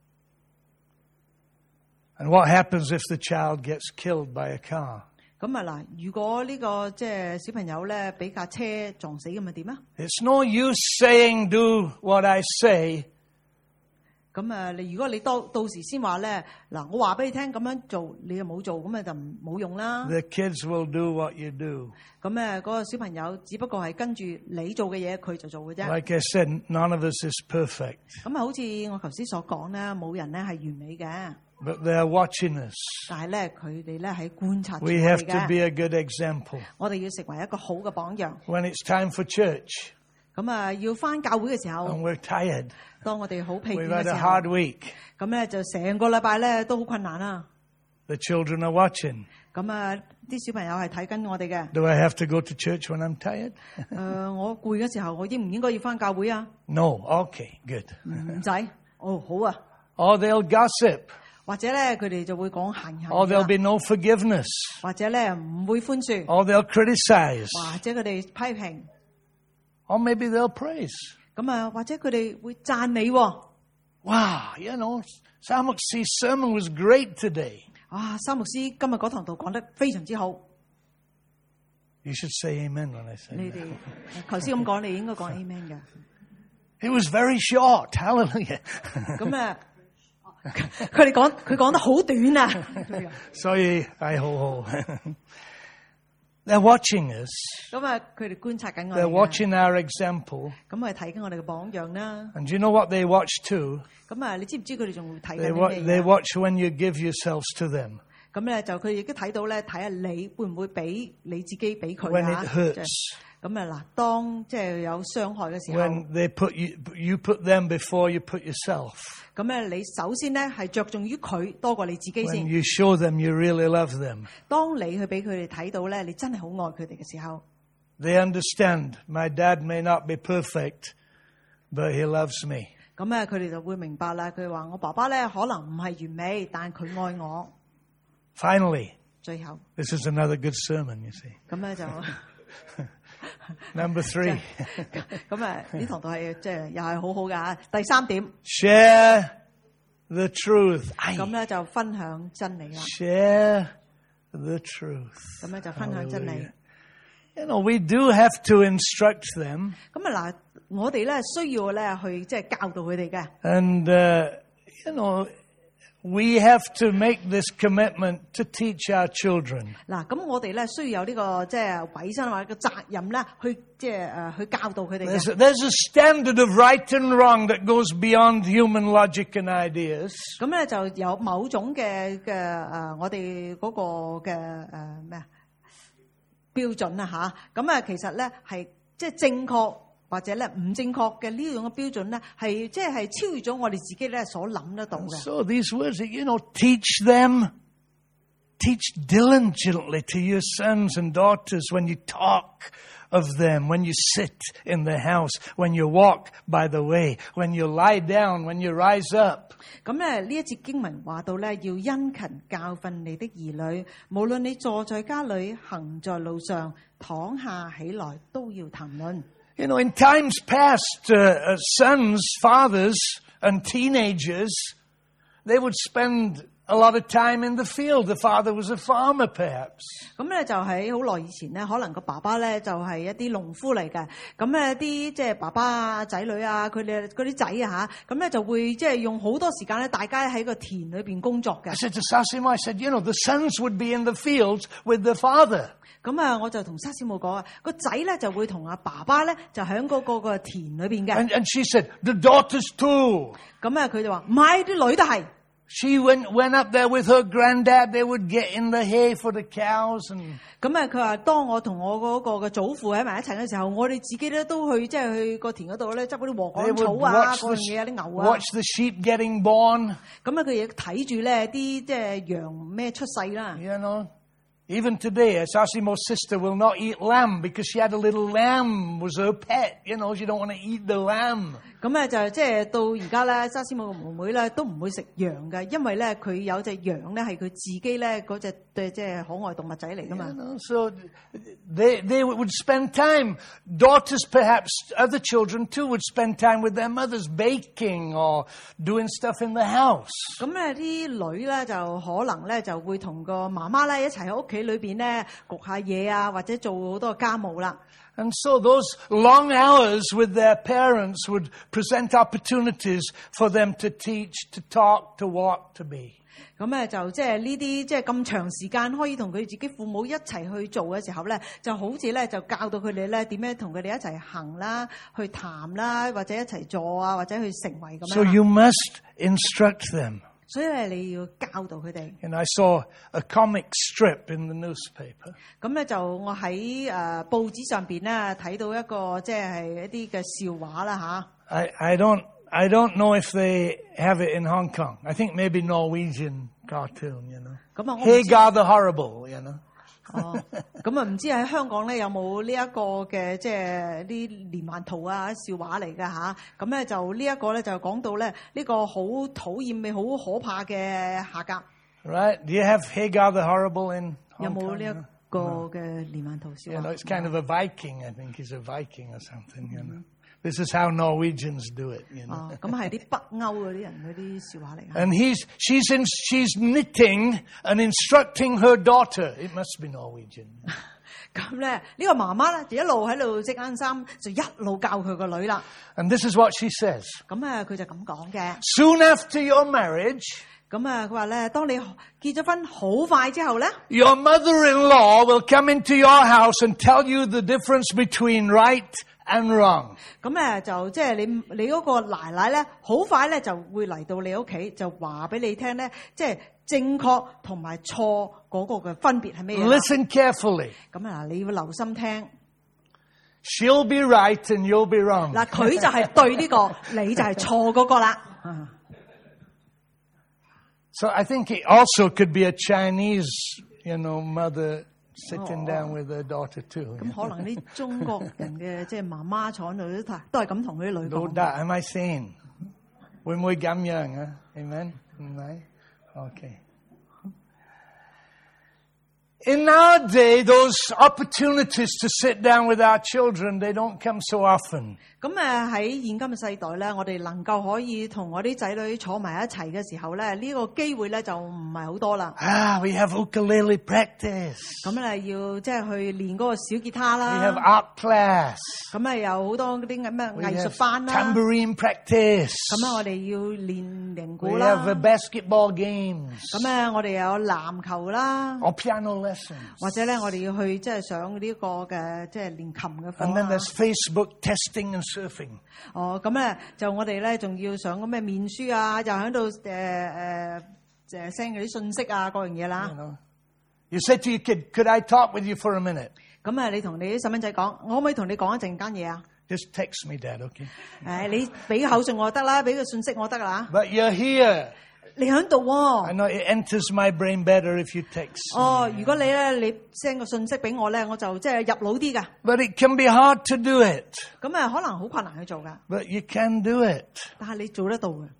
And what happens if the child gets killed by a car? 咁啊嗱，如果呢個即係小朋友咧俾架車撞死咁啊點啊？ It's no use saying, do what I say, 咁啊，你如果你到到時先話咧，嗱，我話俾你聽咁樣做，你又冇做，咁啊就冇用啦。 the kids will do what you do. 咁誒，嗰個小朋友只不過係跟住你做嘅嘢，佢就做嘅啫。 Like I said, none of us is perfect, 咁啊，好似我頭先所講咧，冇人咧係完美嘅， but they're watching us. 但係咧佢哋咧喺觀察住我 We 哋 have to be 嘅。 a good example. 我哋要成為一個好嘅榜樣。 When it's time for church 咁啊，要翻教會嘅時候， and we're tired, 當我哋好疲倦 we've 嘅 had 時 a 候， hard week, 咁咧就成個禮拜咧都好困難啦。 the children are watching. 咁啊，啲小朋友係睇緊我哋嘅。 Do I have to go to church when I'm tired? 誒，我攰嘅時候，我應唔應該要翻教會啊？ No. Okay, good. 唔使。哦，好啊。 Or they'll gossip, 或者咧，佢哋就會講閒閒 or 嘢 there'll 啦 be no forgiveness, 或者咧唔會寬恕， or they'll criticize, 或者佢哋批評， or maybe they'll praise. 咁啊，或者佢哋會讚美喎。 Wow, you know, Samuxi's sermon was great today. 啊，三牧師今日嗰堂道講得非常之好。 You should say amen when I say 你 that. 哋頭先咁講，你應該講 amen 嘅。 It was very short. Hallelujah. 咁啊，佢哋講佢講得好短啊。 Sorry, I ho ho. They're watching us. 咁啊，佢哋觀察緊我 They're 哋嘅。 watching our example. 咁啊，睇緊我哋嘅榜樣啦。 And do you know what they watch too? 咁啊，你知唔知佢哋仲會睇 They, 緊 wa- 啲 they 咩嘢？ watch when you give yourselves to them. 咁咧就佢哋亦都睇到咧，睇下你會唔會俾你自己俾佢 When 啊 it hurts. 咁啊嗱，當即係有傷害嘅時候， When they put you, you put them before you put yourself. 咁咧你首先咧係着重於佢多過你自己 When 先。 you show them you really love them. 當你去俾佢哋睇到咧，你真係好愛佢哋嘅時候， They understand my dad may not be perfect, but he loves me. 咁咧佢哋就會明白啦。佢話我爸爸咧可能唔係完美，但係佢愛我。 Finally, 最後 this is another good sermon, you see. 咁咧就 Number three, 咁啊呢堂道係即係又係好好嘅嚇。第三點 share the truth. 咁咧就分享真理啦。 Share the truth. 咁咧就分享真理。 Hallelujah. You know, we do have to instruct them. 咁啊嗱，我哋咧需要咧去即係教導佢哋嘅。 And, uh, you know, we have to make this commitment to teach our children. 嗱，咁我哋咧需要有呢個即係委身或者個責任咧，去即係誒去教導佢哋 There's 嘅。 a, there's a standard of right and wrong that goes beyond human logic and ideas. 咁咧就有某種嘅嘅誒，我哋嗰個嘅誒咩啊標準啊嚇。咁啊，其實咧係即係正確或者咧唔正確嘅呢種嘅標準咧，係即係超越咗我哋自己咧所諗得到嘅。 So these words, you know, teach them, teach diligently to your sons and daughters when you talk of them, when you sit in the house, when you walk by the way, when you lie down, when you rise up. 咁咧呢一節經文話到咧，要殷勤教訓你的兒女，無論你坐在家裏，行在路上，躺下起來，都要談論。 You know, in times past, uh, uh, sons, fathers, and teenagers, they would spend a lot of time in the field. The father was a farmer, perhaps. 咁咧就喺好耐以前咧，可能個爸爸咧就係一啲農夫嚟嘅。咁咧啲即係爸爸啊、仔女啊，佢哋嗰啲仔啊嚇，咁咧就會即係用好多時間咧，大家喺個田裏邊工作嘅。 I said to Sasimo, I said, you know, the sons would be in the fields with the father. 咁啊，我就同沙師母講啊，個仔咧就會同阿爸爸咧就喺嗰個個田裏邊嘅。 And, and she said, the daughters too. 咁啊，佢就話唔係，啲女都係。 She went went up there with her granddad. They would get in the hay for the cows. And 咁啊，佢話當我同我嗰個嘅祖父喺埋一齊嘅時候，我哋自己咧都去即係去個田嗰度咧執嗰啲禾 they 稈 would 草啊， watch 嗰 the, 樣嘢啊，啲牛啊。 watch the sheep getting born. 咁啊，佢亦睇住咧啲即係羊咩出世啦。 You know, even today, Sasimo's sister will not eat lamb because she had a little lamb was her pet. You know, she don't want to eat the lamb. 咁咧就即係到而家咧，沙師母嘅妹妹咧都唔會食羊嘅，因為咧佢有隻羊咧係佢自己咧嗰隻對即係可愛動物仔嚟噶嘛。 You know, so they they would spend time. Daughters, perhaps other children too, would spend time with their mothers baking or doing stuff in the house. 咁咧啲女咧就可能咧就會同個媽媽咧一齊喺屋企裏邊咧焗下嘢啊，或者做好多家務啦。 And so those long hours with their parents would present opportunities for them to teach, to talk, to walk, to be. 咁咧就即係呢啲即係咁長時間可以同佢自己父母一齊去做嘅時候咧，就好似咧就教導佢哋咧點樣同佢哋一齊行啦、去談啦，或者一齊做啊，或者去成為咁樣。 So you must instruct them. 所以咧你要教導佢哋。 And I saw a comic strip in the newspaper. 咁咧就我喺誒報紙上邊咧睇到一個即係一啲嘅笑話啦嚇。 I, I don't I don't know if they have it in Hong Kong. I think maybe Norwegian cartoon, you know. 咁啊，我唔知 Hagar the Horrible, you know. 哦，咁啊唔知喺香港咧有冇呢一個嘅即係啲連環圖啊笑話嚟㗎嚇。咁咧就呢一個咧就講到咧呢個好討厭嘅好可怕嘅夏甲。 Right? Do you have Hagar the Horrible in 有 Hong 冇 Kong? 呢一個嘅連環圖笑 You 話 know, it's kind of a Viking. I think he's a Viking or something, you know. This is how Norwegians do it, you know. 哦，咁係啲北歐嗰啲人嗰啲笑話嚟㗎。 And he's she's in she's knitting and instructing her daughter. It must be Norwegian. 咁咧呢個媽媽咧就一路喺度織間衫，就一路教佢個女啦。 And this is what she says. 咁啊佢就咁講嘅。 Soon after your marriage, 咁啊佢話咧，當你結咗婚好快之後咧， your mother-in-law will come into your house and tell you the difference between right and wrong. 咁誒就即係你你嗰個奶奶咧，好快咧就會嚟到你屋企，就話俾你聽咧，即係正確同埋錯嗰個嘅分別係咩嘢？ Listen carefully. 咁啊，你要留心聽。 She'll be right and you'll be wrong. 嗱，佢就係對呢個，你就係錯嗰個啦。 So I think it also could be a Chinese, you know, mother sitting down with her daughter too. 咁可能啲中國人嘅即係媽媽坐喺度都都係咁同佢啲女 No 講。 doubt. Am I saying? 會唔會咁樣啊 ？Amen， 唔係 ？Okay。In our day, those opportunities to sit down with our children, they don't come so often. 咁誒喺現今嘅世代咧，我哋能夠可以同我啲仔女坐埋一齊嘅時候咧，呢、這個機會咧就唔係好多啦。 Ah, we have ukulele practice. 咁咧要即係去練嗰個小吉他啦。 We have art class. 咁啊有好多嗰啲咩 We 藝 have 術班啦。 tambourine practice. 咁啊我哋要練鈴鼓 We 啦。 have uh, basketball games. 咁啊我哋有籃球啦。 Or piano lessons. 或者咧我哋要去即係上呢個嘅即係練琴嘅課 And then 啦。 there's Facebook testing and surfing. 哦，咁咧就我哋咧仲要上嗰咩面書啊，又喺度誒誒誒 send 嗰啲信息啊，各樣嘢 You 啦。 know, you say to your kid, "Could I talk with you for a minute?" 咁啊，你同你啲細蚊仔講，我可唔可以同你講一陣間嘢啊？ Just text me, Dad, okay? 誒，你俾口信我得啦，俾個信息我得啦。 But you're here. 你喺度 I 喎。 know it enters my brain better if you text 哦， me. 如果你咧你 send 個信息俾我咧，我就即係入腦啲噶。 But it can be hard to do it. 咁啊，可能好困難去做噶， But you can do it. 但係你做得到嘅。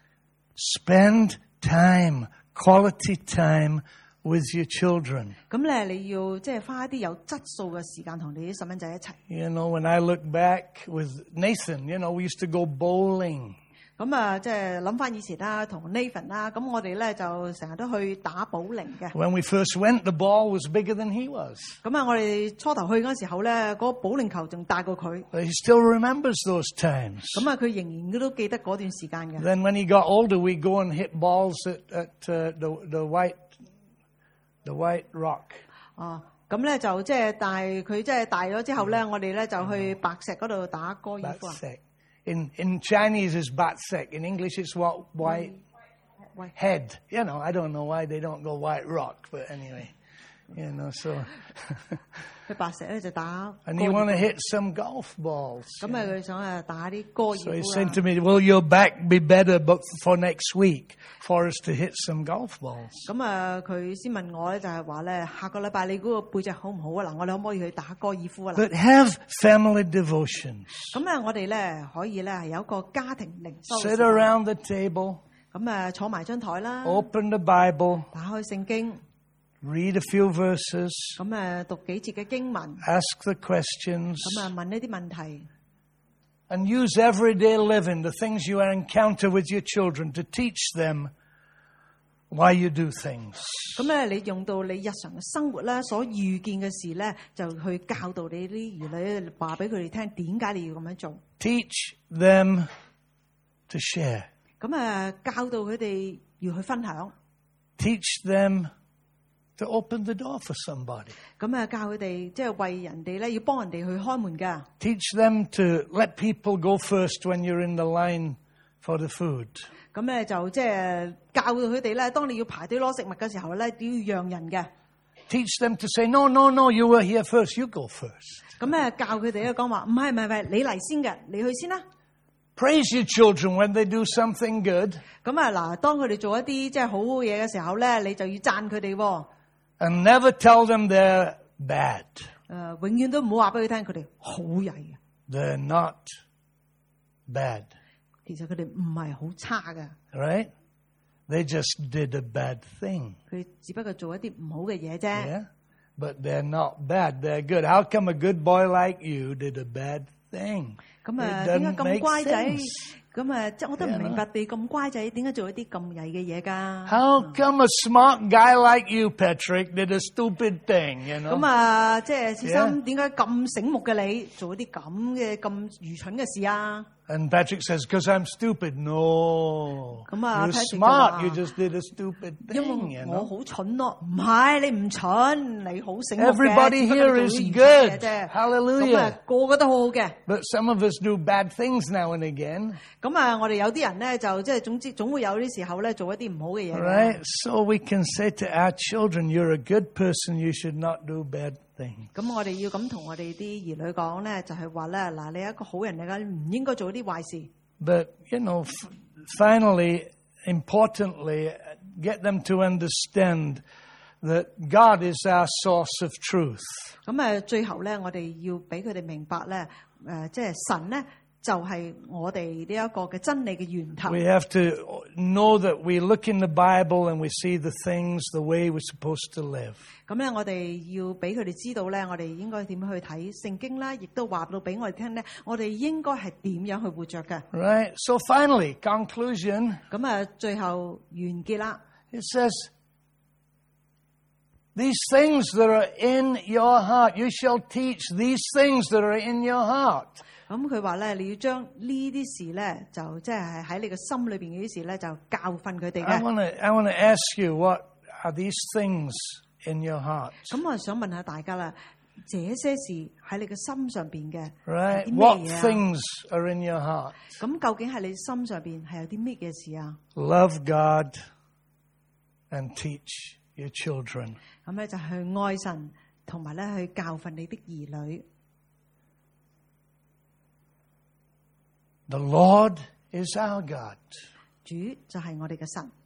Spend time, quality time with your children. 咁咧，你要即係花一啲有質素嘅時間同你啲細蚊仔一齊。 You know, when I look back with Nathan, you know, we used to go bowling. 咁啊，即係諗翻以前啦，同 Nathan 啦，咁我哋咧就成日都去打保齡嘅。 When we first went, the ball was bigger than he was. 咁啊，我哋初頭去嗰時候咧，嗰個保齡球仲大過佢。 But he still remembers those times. 咁啊，佢仍然都記得嗰段時間嘅。 Then when he got older, we go and hit balls at, at uh, the, the white the white rock. 哦，咁咧就即係，但係佢即係大咗之後咧，我哋咧就去白石嗰度打高爾夫啊。 Batsek. In in Chinese it's batsek. In English it's what white White. head. You know, I don't know why they don't go white rock, but anyway, you know. So, 去白石咧就打高 and you 爾 want to 夫。 hit some golf balls. 咁啊，佢想啊打啲高爾 So he 夫 said 啦 to。me, "Will your back be better, but for next week for us to hit some golf balls?" 咁啊，佢先問我咧，就係話咧，下個禮拜你嗰個背脊好唔好啊？嗱，我哋可唔可以去打高爾夫啊？嗱， But have family devotions. 咁啊，我哋咧可以咧係有一個家庭靈修嘅時 Sit 間。 around the table, 咁啊，坐埋張台啦， open the Bible, 打開聖經， read a few verses, 咁啊讀幾節嘅經文， ask the questions, 咁啊問呢啲問題， and use everyday living, the things you encounter with your children, to teach them why you do things. 咁咧你用到你日常嘅生活啦，所遇見嘅事咧，就去教導你啲兒女，話俾佢哋聽點解你要咁樣做。 Teach them to share. 咁啊教導佢哋要去分享， Teach them to open the door for somebody. 咁啊教佢哋即係為人哋咧要幫人哋去開門㗎。 Teach them to let people go first when you're in the line for the food. 咁咧就即係教導佢哋咧，當你要排隊攞食物嘅時候咧，要讓人嘅。 Teach them to say, "No, no, no, you were here first. You go first." 咁咧教佢哋咧講話，唔係唔係唔係，你嚟先嘅，你去先啦。 Praise your children when they do something good, 咁啊嗱，當佢哋做一啲即係好嘢嘅時候咧，你就要讚佢哋喎。 and never tell them they're bad. 誒、永遠都唔好話俾佢聽，佢哋好曳嘅。 They're not bad, 其實佢哋唔係好差嘅， right? They just did a bad thing. 佢只不過做一啲唔好嘅嘢啫。 Yeah? But they're not bad. They're good. How come a good boy like you did a bad thing? 咁啊， It 點解 doesn't 咁 make 乖仔？ sense. 咁啊，即係我都唔 Yeah, 明白你咁乖仔，點解做一啲咁曳嘅嘢㗎？ How come a smart guy like you, Patrick, did a stupid thing, you know? 咁啊，即係先 Yeah. 生，點解咁醒目嘅你做一啲咁嘅咁愚蠢嘅事啊？ And Patrick says, "Because I'm stupid." No. Come on, You're Patrick, smart. come on. You just did a stupid 因 thing, 為 you 我 know? 好蠢咯，唔係你唔蠢，你好醒目嘅。 Everybody 只不過 here 你 is 做啲愚蠢嘅 good. 啫。 Hallelujah. 咁啊，個個都好好嘅。 But some of us do bad things now and again, 咁啊，我哋有啲人咧就即係總之總會有啲時候咧做一啲唔好嘅嘢嘅。 right? So we can say to our children, "You're a good person. You should not do bad things." 咁我哋要咁同我哋啲兒女講咧，就係話咧，嗱，你係一個好人嚟㗎，你唔應該做啲壞事。 But, you know, f- finally, importantly, get them to understand that God is our source of truth. 咁啊，最後咧，我哋要俾佢哋明白咧，誒，即係神咧就係我哋呢一個嘅真理嘅源頭。 We have to know that we look in the Bible and we see the things the way we're supposed to live. 咁咧，我哋要俾佢哋知道咧，我哋應該點樣去睇聖經啦，亦都話到俾我哋聽咧，我哋應該係點樣去活着嘅。 Right? So finally, conclusion, 咁啊，最後完結啦。 it says, these things that are in your heart, you shall teach these things that are in your heart. 咁佢話咧，你要將呢啲事咧，就即係喺你嘅心裏邊嘅啲事咧，就教訓佢哋 I 嘅。 want to I want to ask you, what are these things in your heart? 咁我想問下大家啦，這些事喺你嘅心上邊嘅 Right? 係啲 What 咩嘢啊？ things are in your heart? 咁究竟喺你心上邊係有啲咩嘅事啊？ Love God and teach your children. 咁咧就去愛神，同埋咧去教訓你的兒女。 The Lord is our God. 主就係我哋嘅神。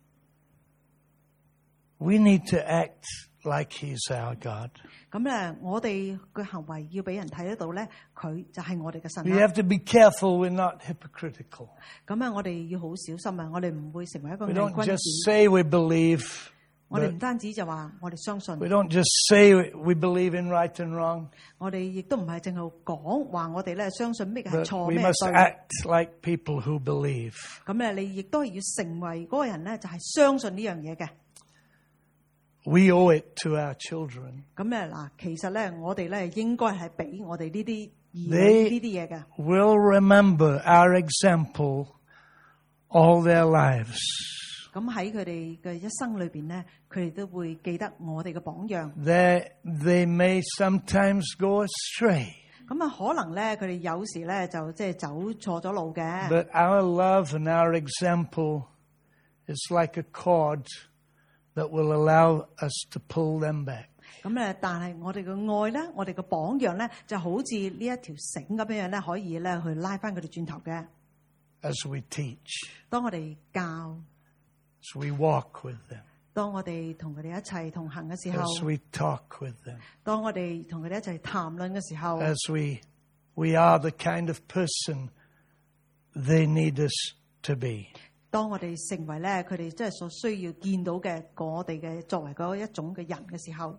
We need to act like He's our God. 咁咧，我哋嘅行為要俾人睇得到咧，佢就係我哋嘅神 We 啦。 have to be careful we're not hypocritical. 咁啊，我哋要好小心啊！我哋唔會成為一個 We 偽 don't 君 just 子。 say we believe. 我哋 But 唔單止就話我哋相信， we don't just say we believe in right and wrong. 我哋亦都唔係淨係講話我哋咧相信咩係 But 錯 we 咩 must 係對。 act like people who believe. 咁咧，你亦都係要成為嗰個人咧，就係相信呢樣嘢嘅。 We owe it to our children. 咁咧嗱，其實咧，我哋咧應該係俾我哋呢啲兒 They 女呢啲嘢嘅。 will remember our example all their lives. 咁喺佢哋嘅一生裏邊咧，佢哋都會記得我哋嘅榜樣。 They, they may sometimes go astray. 咁啊，可能咧，佢哋有時咧就即係走錯咗路嘅。 But our love and our example is like a cord that will allow us to pull them back. 咁咧，但係我哋嘅愛咧，我哋嘅榜樣咧，就好似呢一條繩咁樣樣咧，可以咧去拉翻佢哋轉頭嘅。 As we teach, 當我哋教， as we walk with them, 當我哋同佢哋一齊同行嘅時候， as we talk with them, 當我哋同佢哋一齊談論嘅時候， as we we are the kind of person they need us to be. 當我哋成為咧佢哋即係所需要見到嘅我哋嘅作為嗰一種嘅人嘅時候，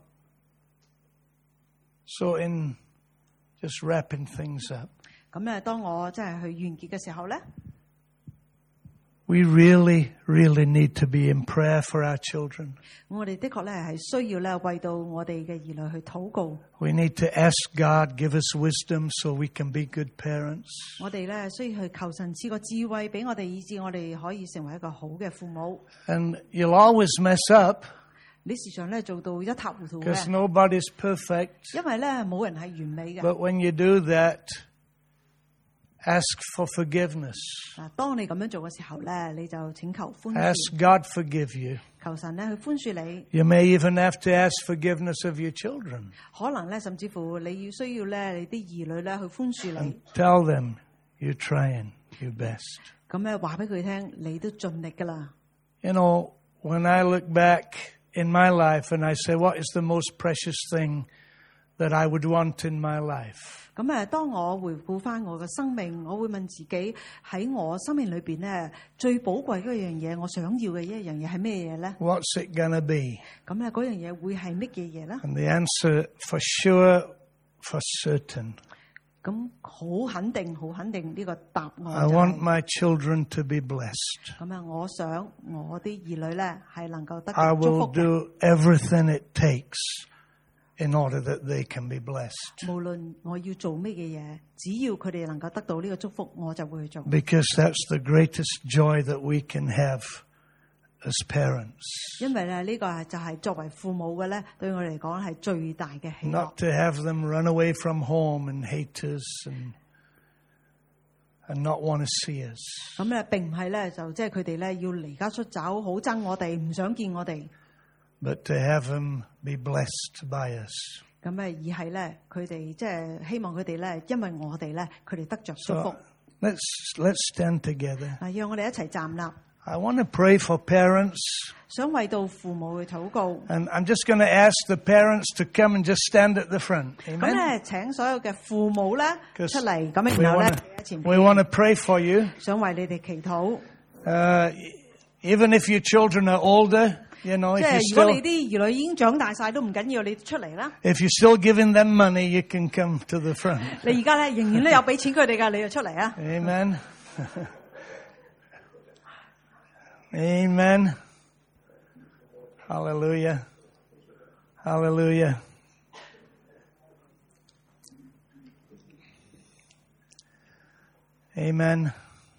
So in just wrapping things up, 咁咧當我即係去完結嘅時候咧， we really, really need to be in prayer for our children. 我哋的確咧係需要咧為到我哋嘅兒女去禱告。 We need to ask God, give us wisdom so we can be good parents. 我哋咧需要去求神賜個智慧俾我哋，以致我哋可以成為一個好嘅父母。 And you'll always mess up 你時常咧做到一塌糊塗 because 嘅， nobody's perfect. 因為咧冇人係完美嘅。 But when you do that, ask for forgiveness. 嗱，當你咁樣做嘅時候咧，你就請求寬 Ask 恕， God forgive you. 求神咧去寬恕你。 You may even have to ask forgiveness of your children. 可能咧，甚至乎你要需要咧，你啲兒女咧去寬恕你。 Tell them you're trying your best. 咁咧話俾佢聽，你都盡力噶啦。 You know, when I look back in my life and I say, what is the most precious thing that I would want in my life? 咁誒，當我回顧翻我嘅生命，我會問自己喺我生命裏邊咧，最寶貴嗰樣嘢，我想要嘅一樣嘢係咩嘢咧？ What's it going to be? 咁咧嗰樣嘢會係乜嘢嘢咧？ And the answer, for sure, for certain, 咁好肯定，好肯定呢個答案 I 就 want 係 my children to be blessed. 咁啊！我想我啲兒女咧係能夠得 I 到祝 will 福嘅。 do everything it takes in order that they can be blessed. 無論我要做乜嘢嘢，只要佢哋能夠得到呢個祝福，我就會去做。 Because that's the greatest joy that we can have as parents. 因為咧呢個係就係作為父母嘅咧，對我嚟講係最大嘅喜樂。 Not to have them run away from home and hate us and and not want to see us. 咁咧並唔係咧就即係佢哋咧要離家出走，好憎我哋，唔想見我哋。 But to have them be blessed by us. 咁誒而係咧佢哋即係希望佢哋咧，因為我哋咧佢哋得着祝福。 So let's let's stand together. 嗱，讓我哋一齊站立。 I want to pray for parents. 想為到父母去禱告。 And I'm just going to ask the parents to come and just stand at the front. 咁 Amen. 咧，請所有嘅父母咧 Because 出嚟，咁 We 然後咧 want 喺前 to, we 邊， want to pray for you. 想為你哋祈禱。 Uh, even if your children are older, you know, 即 if 係 you're 如果你 still, 啲兒女已經長大晒都唔緊要，你出嚟啦。 if you're still giving them money, you can come to the front. 你而家咧仍然咧有俾錢佢哋㗎，你就出嚟啊！ Amen. Amen. Hallelujah. Hallelujah. Amen.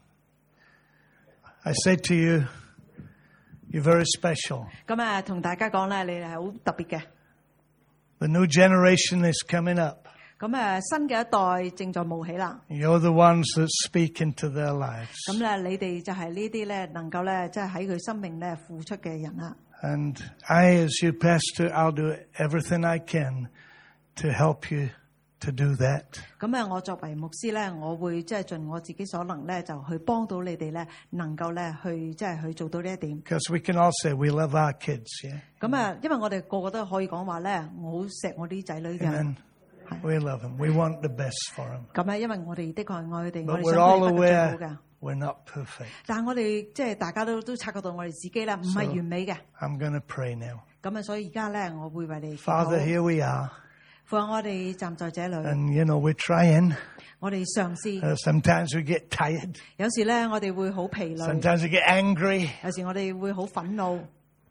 I say to you, you're very special. 咁啊，同大家講咧，你哋係好特別嘅。 The new generation is coming up. 咁啊，新嘅一代正在冒起啦。 You're the ones that speak into their lives. 咁咧，你哋就係呢啲咧，能夠咧，即係喺佢生命咧付出嘅人啦。 And I, as your pastor, I'll do everything I can to help you to do that. 咁啊，我作為牧師咧，我會即係盡我自己所能咧，就去幫到你哋咧，能夠咧去即係去做到呢一點。 Because we can all say we love our kids, yeah? 咁啊，因為我哋個個都可以講話咧，我好錫我啲仔女嘅。 Amen. We love them. We want the best for them. 咁啊，因為我哋的確係愛佢哋，我 But 哋 we're 想 all 佢哋得最好 aware 嘅。 we're not perfect. 但係我哋即係大家都都察覺到我哋自己啦，唔係 So- 完美嘅。 I'm going to pray now. 咁啊，所以而家咧，我會為你祈 Father, 禱。 here we are. 父啊，我哋站在這裏， And, you know, we're trying. 我哋嘗試。 Uh, sometimes we get tired. 有時咧，我哋會好疲累； Sometimes we get angry. 有時我哋會好憤怒；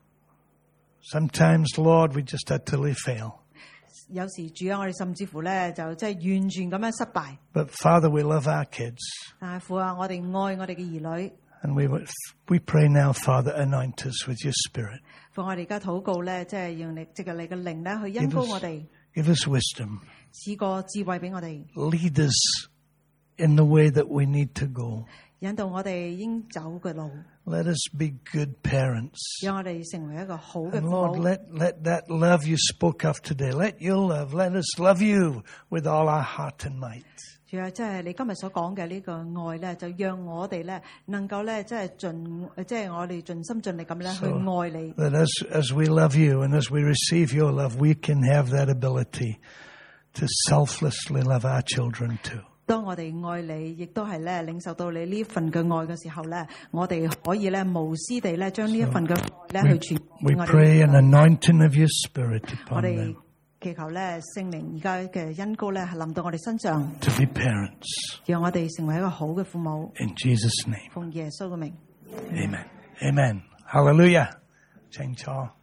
Sometimes, Lord, we just utterly fail. 有時主啊，我哋甚至乎咧就即係完全咁樣失敗。 But, Father, we love our kids. 但係父啊，我哋愛我哋嘅兒女。 And we would- we pray now, Father, anoint us with your Spirit. 父，我哋而家禱告咧，即係讓你藉着你嘅靈咧去恩 Give 膏 us- 我哋， Give us wisdom. 賜個智慧俾我哋， Lead us in the way that we need to go. 引導我哋應走嘅路， Let us be good parents. 讓我哋成為一個好嘅 And 父 Lord, 母。 let, let that love you spoke of today, let your love, let us love you with all our heart and might. 主啊，即係你今日所講嘅呢個愛咧，就讓我哋咧能夠咧，即係盡，即係我哋盡心盡力咁咧去 So 愛你。 that as, as we love you and as we receive your love, we can have that ability to selflessly love our children too. 當我哋愛你，亦都係咧領受到你呢份嘅愛嘅時候咧，我哋可以咧無私地咧將呢一份嘅愛咧去傳 We 俾我 pray an 哋。 anointing of your Spirit 我 upon 哋 them 祈求咧聖靈而家嘅恩膏咧係臨到我哋身上， to be parents. 讓我哋成為一個好嘅父母。 In Jesus' name, 奉耶穌嘅名。 amen. Amen. Hallelujah. Cheng Chao.